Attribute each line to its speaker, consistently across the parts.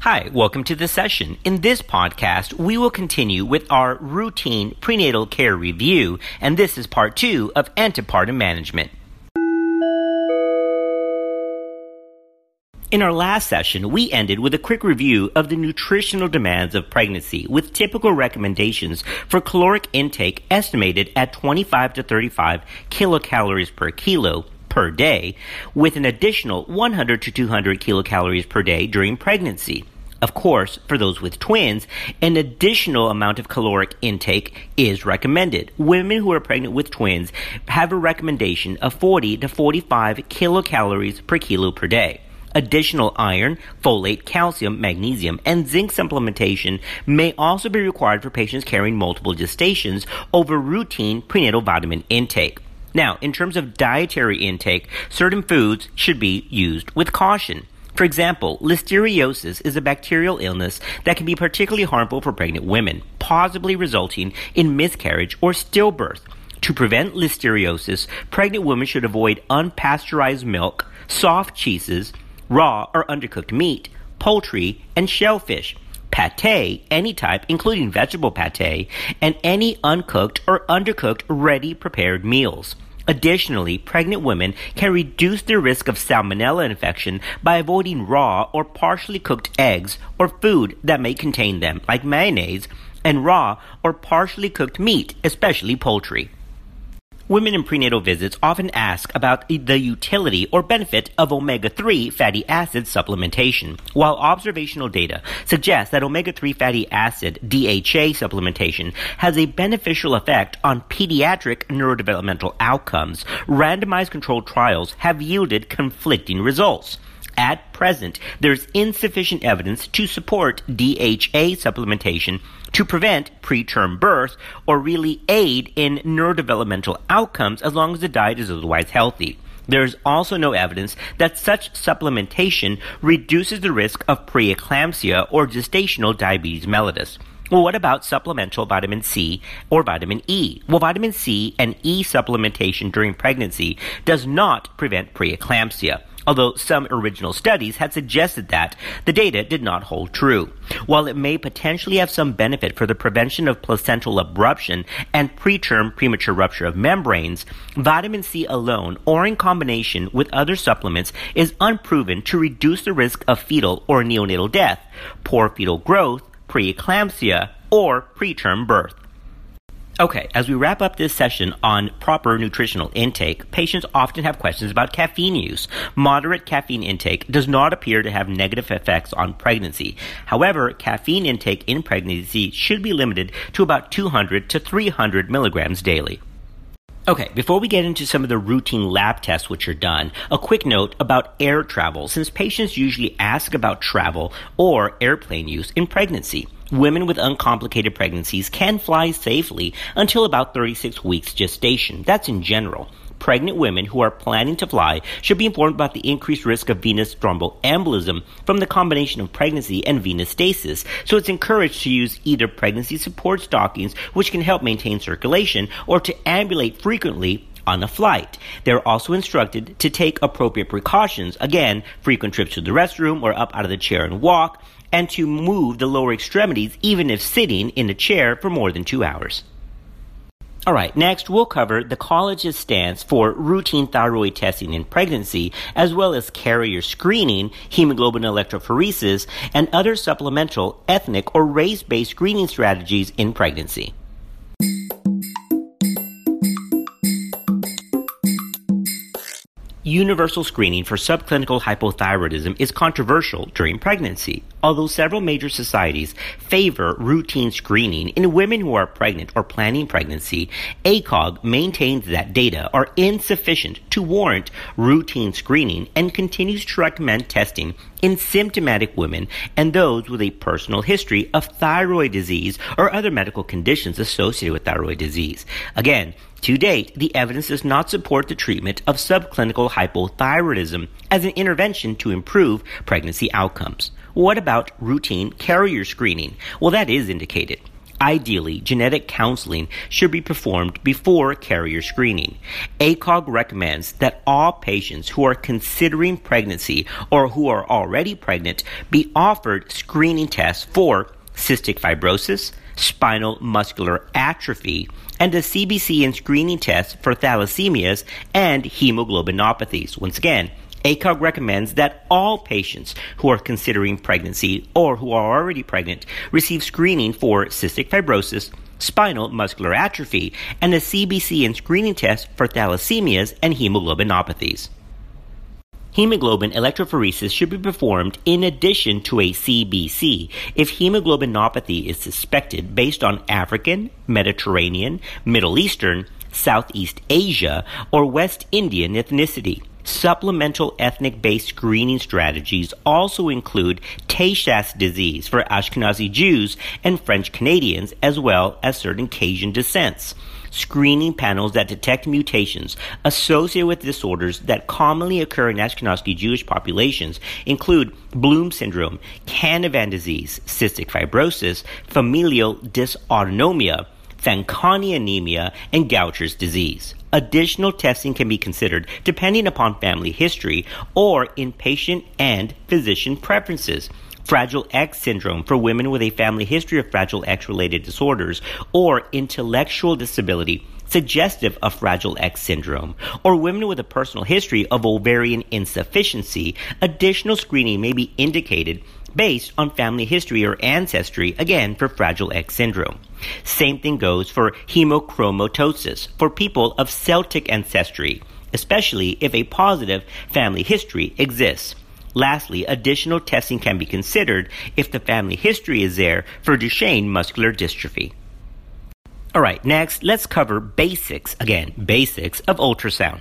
Speaker 1: Hi, welcome to the session. In this podcast, we will continue with our routine prenatal care review, and this is part 2 of antepartum management. In our last session, we ended with a quick review of the nutritional demands of pregnancy, with typical recommendations for caloric intake estimated at 25 to 35 kilocalories per kilo per day, with an additional 100 to 200 kilocalories per day during pregnancy. Of course, for those with twins, an additional amount of caloric intake is recommended. Women who are pregnant with twins have a recommendation of 40 to 45 kilocalories per kilo per day. Additional iron, folate, calcium, magnesium, and zinc supplementation may also be required for patients carrying multiple gestations over routine prenatal vitamin intake. Now, in terms of dietary intake, certain foods should be used with caution. For example, listeriosis is a bacterial illness that can be particularly harmful for pregnant women, possibly resulting in miscarriage or stillbirth. To prevent listeriosis, pregnant women should avoid unpasteurized milk, soft cheeses, raw or undercooked meat, poultry, and shellfish, pâté, any type, including vegetable pâté, and any uncooked or undercooked ready-prepared meals. Additionally, pregnant women can reduce their risk of salmonella infection by avoiding raw or partially cooked eggs or food that may contain them, like mayonnaise, and raw or partially cooked meat, especially poultry. Women in prenatal visits often ask about the utility or benefit of omega-3 fatty acid supplementation. While observational data suggests that omega-3 fatty acid DHA supplementation has a beneficial effect on pediatric neurodevelopmental outcomes, randomized controlled trials have yielded conflicting results. At present, there is insufficient evidence to support DHA supplementation to prevent preterm birth or really aid in neurodevelopmental outcomes as long as the diet is otherwise healthy. There is also no evidence that such supplementation reduces the risk of preeclampsia or gestational diabetes mellitus. Well, what about supplemental vitamin C or vitamin E? Well, vitamin C and E supplementation during pregnancy does not prevent preeclampsia, although some original studies had suggested that, the data did not hold true. While it may potentially have some benefit for the prevention of placental abruption and preterm premature rupture of membranes, vitamin C alone or in combination with other supplements is unproven to reduce the risk of fetal or neonatal death, poor fetal growth, preeclampsia, or preterm birth. Okay, as we wrap up this session on proper nutritional intake, patients often have questions about caffeine use. Moderate caffeine intake does not appear to have negative effects on pregnancy. However, caffeine intake in pregnancy should be limited to about 200 to 300 milligrams daily. Okay, before we get into some of the routine lab tests which are done, a quick note about air travel, since patients usually ask about travel or airplane use in pregnancy. Women with uncomplicated pregnancies can fly safely until about 36 weeks gestation. That's in general. Pregnant women who are planning to fly should be informed about the increased risk of venous thromboembolism from the combination of pregnancy and venous stasis, so it's encouraged to use either pregnancy support stockings, which can help maintain circulation, or to ambulate frequently on a flight. They're also instructed to take appropriate precautions, again, frequent trips to the restroom or up out of the chair and walk, and to move the lower extremities even if sitting in a chair for more than 2 hours. Alright, next we'll cover the college's stance for routine thyroid testing in pregnancy, as well as carrier screening, hemoglobin electrophoresis, and other supplemental, ethnic, or race-based screening strategies in pregnancy. Universal screening for subclinical hypothyroidism is controversial during pregnancy. Although several major societies favor routine screening in women who are pregnant or planning pregnancy, ACOG maintains that data are insufficient to warrant routine screening and continues to recommend testing in symptomatic women and those with a personal history of thyroid disease or other medical conditions associated with thyroid disease. Again, to date, the evidence does not support the treatment of subclinical hypothyroidism as an intervention to improve pregnancy outcomes. What about routine carrier screening? Well, that is indicated. Ideally, genetic counseling should be performed before carrier screening. ACOG recommends that all patients who are considering pregnancy or who are already pregnant be offered screening tests for cystic fibrosis, spinal muscular atrophy, and a CBC and screening test for thalassemias and hemoglobinopathies. Once again, ACOG recommends that all patients who are considering pregnancy or who are already pregnant receive screening for cystic fibrosis, spinal muscular atrophy, and a CBC and screening test for thalassemias and hemoglobinopathies. Hemoglobin electrophoresis should be performed in addition to a CBC if hemoglobinopathy is suspected based on African, Mediterranean, Middle Eastern, Southeast Asia, or West Indian ethnicity. Supplemental ethnic-based screening strategies also include Tay-Sachs disease for Ashkenazi Jews and French Canadians, as well as certain Cajun descents. Screening panels that detect mutations associated with disorders that commonly occur in Ashkenazi Jewish populations include Bloom syndrome, Canavan disease, cystic fibrosis, familial dysautonomia, Fanconi anemia, and Gaucher's disease. Additional testing can be considered depending upon family history or in patient and physician preferences. Fragile X syndrome for women with a family history of Fragile X-related disorders or intellectual disability suggestive of Fragile X syndrome, or women with a personal history of ovarian insufficiency. Additional screening may be indicated based on family history or ancestry, again for Fragile X syndrome. Same thing goes for hemochromatosis for people of Celtic ancestry, especially if a positive family history exists. Lastly, additional testing can be considered if the family history is there for Duchenne muscular dystrophy. Alright, next let's cover basics of ultrasound.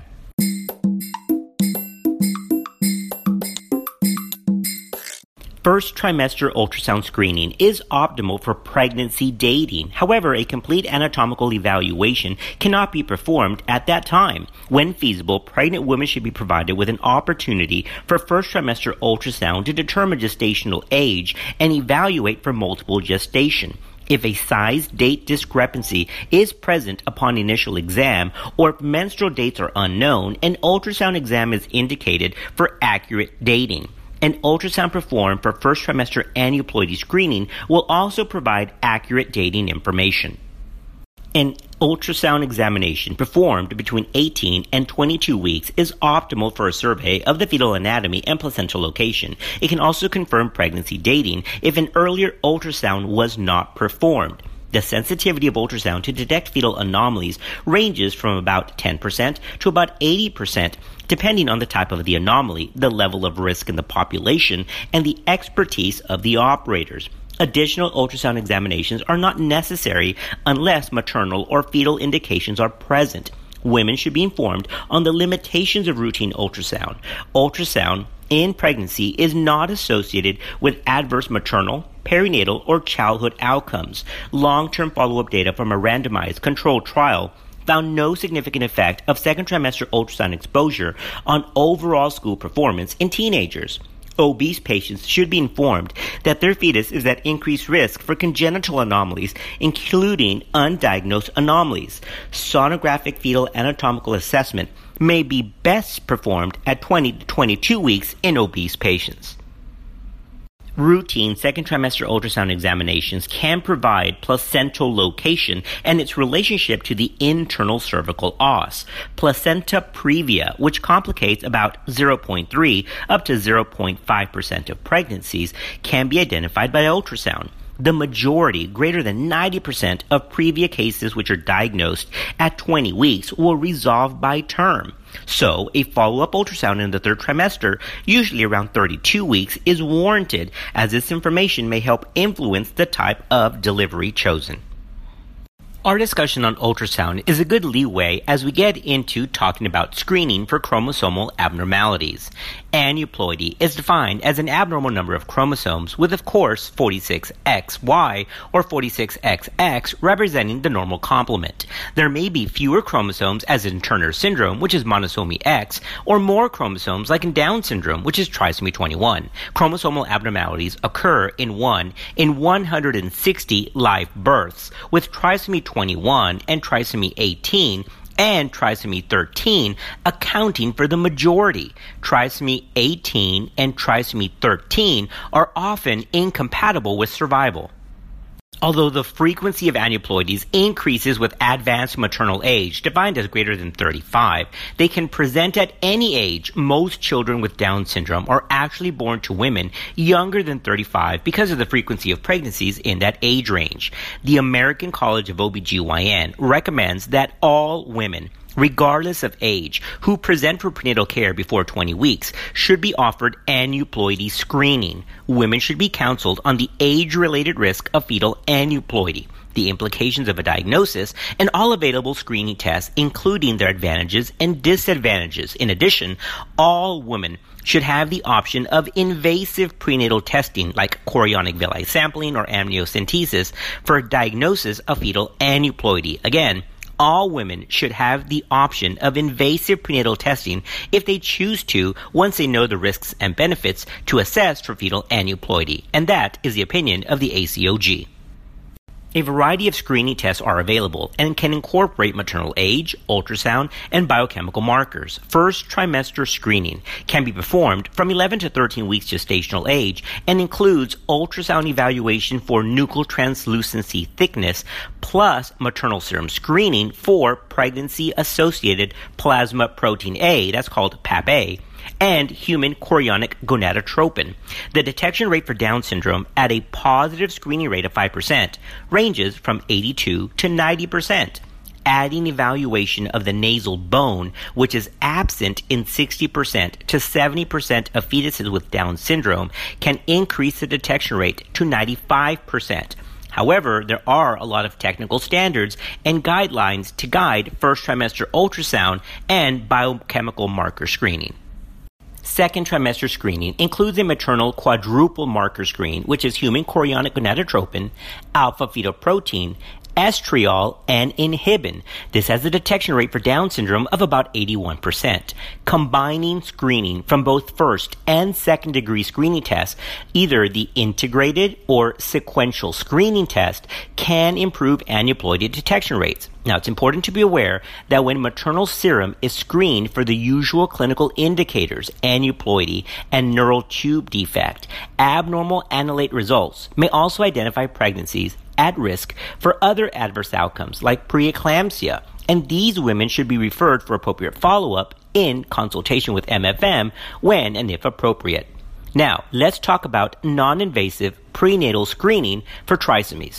Speaker 1: First trimester ultrasound screening is optimal for pregnancy dating. However, a complete anatomical evaluation cannot be performed at that time. When feasible, pregnant women should be provided with an opportunity for first trimester ultrasound to determine gestational age and evaluate for multiple gestation. If a size-date discrepancy is present upon initial exam, or if menstrual dates are unknown, an ultrasound exam is indicated for accurate dating. An ultrasound performed for first trimester aneuploidy screening will also provide accurate dating information. An ultrasound examination performed between 18 and 22 weeks is optimal for a survey of the fetal anatomy and placental location. It can also confirm pregnancy dating if an earlier ultrasound was not performed. The sensitivity of ultrasound to detect fetal anomalies ranges from about 10% to about 80%, depending on the type of the anomaly, the level of risk in the population, and the expertise of the operators. Additional ultrasound examinations are not necessary unless maternal or fetal indications are present. Women should be informed on the limitations of routine ultrasound. Ultrasound in pregnancy is not associated with adverse maternal, perinatal, or childhood outcomes. Long-term follow-up data from a randomized controlled trial found no significant effect of second trimester ultrasound exposure on overall school performance in teenagers. Obese patients should be informed that their fetus is at increased risk for congenital anomalies, including undiagnosed anomalies. Sonographic fetal anatomical assessment may be best performed at 20 to 22 weeks in obese patients. Routine second trimester ultrasound examinations can provide placental location and its relationship to the internal cervical os. Placenta previa, which complicates about 0.3 up to 0.5% of pregnancies, can be identified by ultrasound. The majority, greater than 90% of previa cases which are diagnosed at 20 weeks will resolve by term. So, a follow-up ultrasound in the third trimester, usually around 32 weeks, is warranted, as this information may help influence the type of delivery chosen. Our discussion on ultrasound is a good leeway as we get into talking about screening for chromosomal abnormalities. Aneuploidy is defined as an abnormal number of chromosomes with, of course, 46XY or 46XX representing the normal complement. There may be fewer chromosomes as in Turner syndrome, which is monosomy X, or more chromosomes like in Down syndrome, which is trisomy 21. Chromosomal abnormalities occur in 1 in 160 live births, with trisomy 21 and trisomy 18 and trisomy 13 accounting for the majority. Trisomy 18 and trisomy 13 are often incompatible with survival. Although the frequency of aneuploidies increases with advanced maternal age, defined as greater than 35, they can present at any age. Most children with Down syndrome are actually born to women younger than 35 because of the frequency of pregnancies in that age range. The American College of OBGYN recommends that all women, regardless of age, who present for prenatal care before 20 weeks should be offered aneuploidy screening. Women should be counseled on the age-related risk of fetal aneuploidy, the implications of a diagnosis, and all available screening tests, including their advantages and disadvantages. In addition, all women should have the option of invasive prenatal testing like chorionic villi sampling or amniocentesis for diagnosis of fetal aneuploidy. Again, all women should have the option of invasive prenatal testing if they choose to once they know the risks and benefits to assess for fetal aneuploidy. And that is the opinion of the ACOG. A variety of screening tests are available and can incorporate maternal age, ultrasound, and biochemical markers. First trimester screening can be performed from 11 to 13 weeks gestational age and includes ultrasound evaluation for nuchal translucency thickness plus maternal serum screening for pregnancy-associated plasma protein A, that's called PAP-A, and human chorionic gonadotropin. The detection rate for Down syndrome at a positive screening rate of 5% ranges from 82 to 90%. Adding evaluation of the nasal bone, which is absent in 60% to 70% of fetuses with Down syndrome, can increase the detection rate to 95%. However, there are a lot of technical standards and guidelines to guide first trimester ultrasound and biochemical marker screening. Second trimester screening includes a maternal quadruple marker screen, which is human chorionic gonadotropin, alpha-fetoprotein, estriol, and inhibin. This has a detection rate for Down syndrome of about 81%. Combining screening from both first and second degree screening tests, either the integrated or sequential screening test, can improve aneuploidy detection rates. Now, it's important to be aware that when maternal serum is screened for the usual clinical indicators, aneuploidy and neural tube defect, abnormal analyte results may also identify pregnancies at risk for other adverse outcomes like preeclampsia, and these women should be referred for appropriate follow-up in consultation with MFM when and if appropriate. Now, let's talk about non-invasive prenatal screening for trisomies.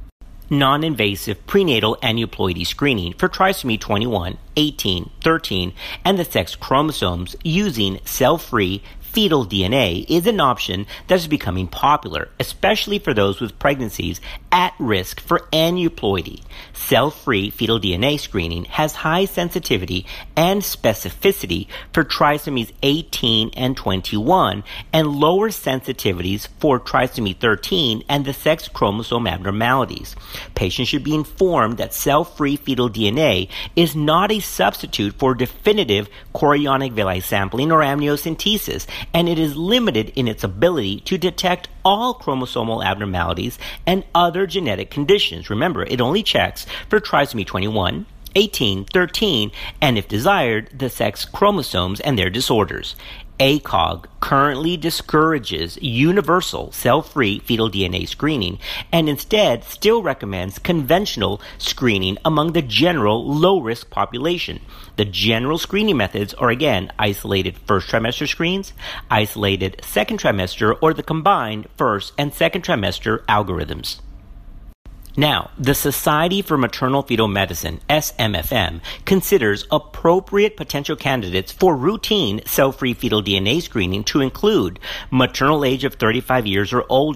Speaker 1: Non-invasive prenatal aneuploidy screening for trisomy 21, 18, 13, and the sex chromosomes using cell-free fetal DNA is an option that is becoming popular, especially for those with pregnancies at risk for aneuploidy. Cell-free fetal DNA screening has high sensitivity and specificity for trisomies 18 and 21 and lower sensitivities for trisomy 13 and the sex chromosome abnormalities. Patients should be informed that cell-free fetal DNA is not a substitute for definitive chorionic villi sampling or amniocentesis, and it is limited in its ability to detect all chromosomal abnormalities and other genetic conditions. Remember, it only checks for trisomy 21, 18, 13, and if desired, the sex chromosomes and their disorders. ACOG currently discourages universal cell-free fetal DNA screening and instead still recommends conventional screening among the general low-risk population. The general screening methods are again isolated first trimester screens, isolated second trimester, or the combined first and second trimester algorithms. Now, the Society for Maternal Fetal Medicine, SMFM, considers appropriate potential candidates for routine cell-free fetal DNA screening to include maternal age of 35 years or older,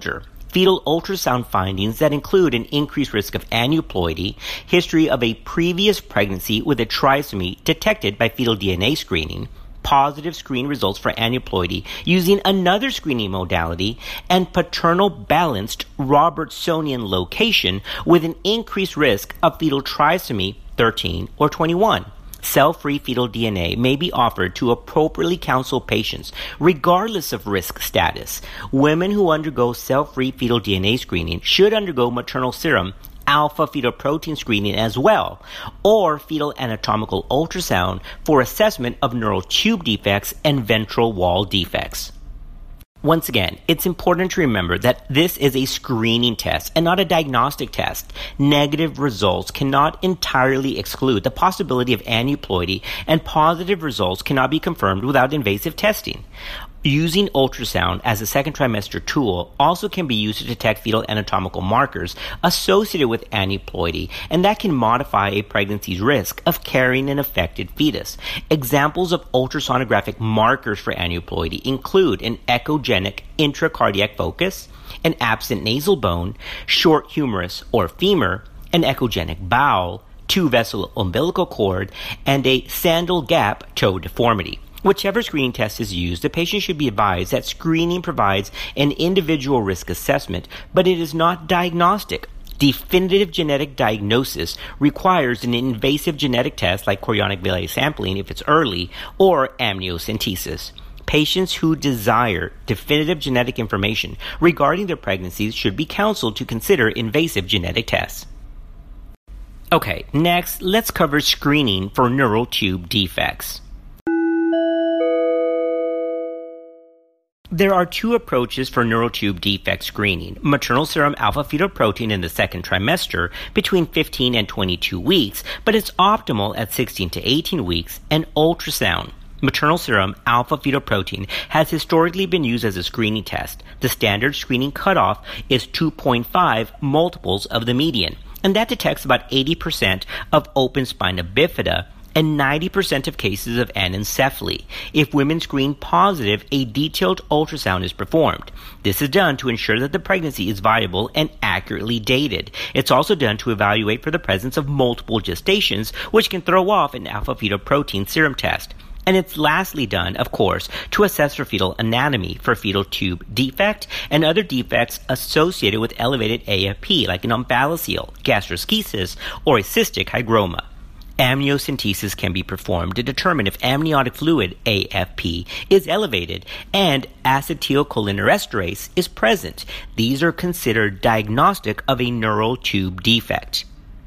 Speaker 1: fetal ultrasound findings that include an increased risk of aneuploidy, history of a previous pregnancy with a trisomy detected by fetal DNA screening, positive screen results for aneuploidy using another screening modality, and paternal balanced Robertsonian location with an increased risk of fetal trisomy 13 or 21. Cell-free fetal DNA may be offered to appropriately counsel patients, regardless of risk status. Women who undergo cell-free fetal DNA screening should undergo maternal serum alpha-fetoprotein screening as well, or fetal anatomical ultrasound for assessment of neural tube defects and ventral wall defects. Once again, it's important to remember that this is a screening test and not a diagnostic test. Negative results cannot entirely exclude the possibility of aneuploidy, and positive results cannot be confirmed without invasive testing. Using ultrasound as a second trimester tool also can be used to detect fetal anatomical markers associated with aneuploidy, and that can modify a pregnancy's risk of carrying an affected fetus. Examples of ultrasonographic markers for aneuploidy include an echogenic intracardiac focus, an absent nasal bone, short humerus or femur, an echogenic bowel, two-vessel umbilical cord, and a sandal gap toe deformity. Whichever screening test is used, the patient should be advised that screening provides an individual risk assessment, but it is not diagnostic. Definitive genetic diagnosis requires an invasive genetic test like chorionic villus sampling if it's early, or amniocentesis. Patients who desire definitive genetic information regarding their pregnancies should be counseled to consider invasive genetic tests. Okay, next, let's cover screening for neural tube defects. There are two approaches for neural tube defect screening: maternal serum alpha-fetoprotein in the second trimester between 15 and 22 weeks, but it's optimal at 16 to 18 weeks, and ultrasound. Maternal serum alpha-fetoprotein has historically been used as a screening test. The standard screening cutoff is 2.5 multiples of the median, and that detects about 80% of open spina bifida and 90% of cases of anencephaly. If women screen positive, a detailed ultrasound is performed. This is done to ensure that the pregnancy is viable and accurately dated. It's also done to evaluate for the presence of multiple gestations, which can throw off an alpha-fetoprotein serum test. And it's lastly done, of course, to assess for fetal anatomy for fetal tube defect and other defects associated with elevated AFP, like an umbilical, gastroschisis, or a cystic hygroma. Amniocentesis can be performed to determine if amniotic fluid, AFP, is elevated and acetylcholinesterase is present. These are considered diagnostic of a neural tube defect.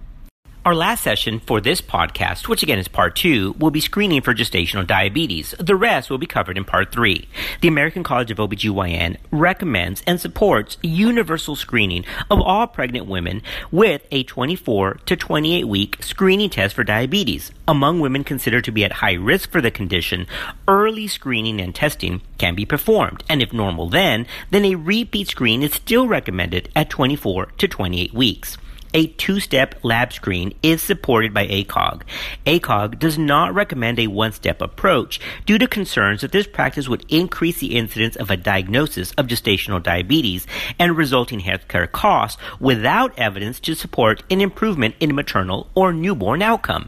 Speaker 1: Our last session for this podcast, which again is part 2, will be screening for gestational diabetes. The rest will be covered in part 3. The American College of OBGYN recommends and supports universal screening of all pregnant women with a 24 to 28 week screening test for diabetes. Among women considered to be at high risk for the condition, early screening and testing can be performed, and if normal then a repeat screen is still recommended at 24 to 28 weeks. A two-step lab screen is supported by ACOG. ACOG does not recommend a one-step approach due to concerns that this practice would increase the incidence of a diagnosis of gestational diabetes and resulting healthcare costs without evidence to support an improvement in maternal or newborn outcome.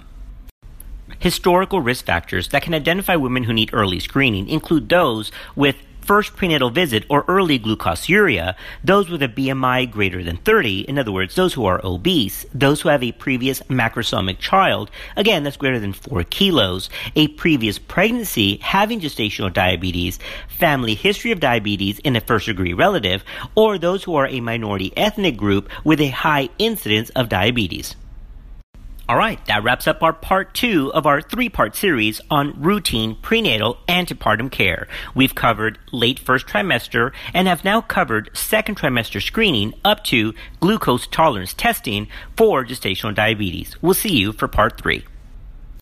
Speaker 1: Historical risk factors that can identify women who need early screening include those with first prenatal visit or early glucosuria, those with a BMI greater than 30, in other words, those who are obese, those who have a previous macrosomic child, again, that's greater than 4 kilos, a previous pregnancy having gestational diabetes, family history of diabetes in a first-degree relative, or those who are a minority ethnic group with a high incidence of diabetes. All right, that wraps up our part 2 of our 3-part series on routine prenatal antepartum care. We've covered late first trimester and have now covered second trimester screening up to glucose tolerance testing for gestational diabetes. We'll see you for part 3.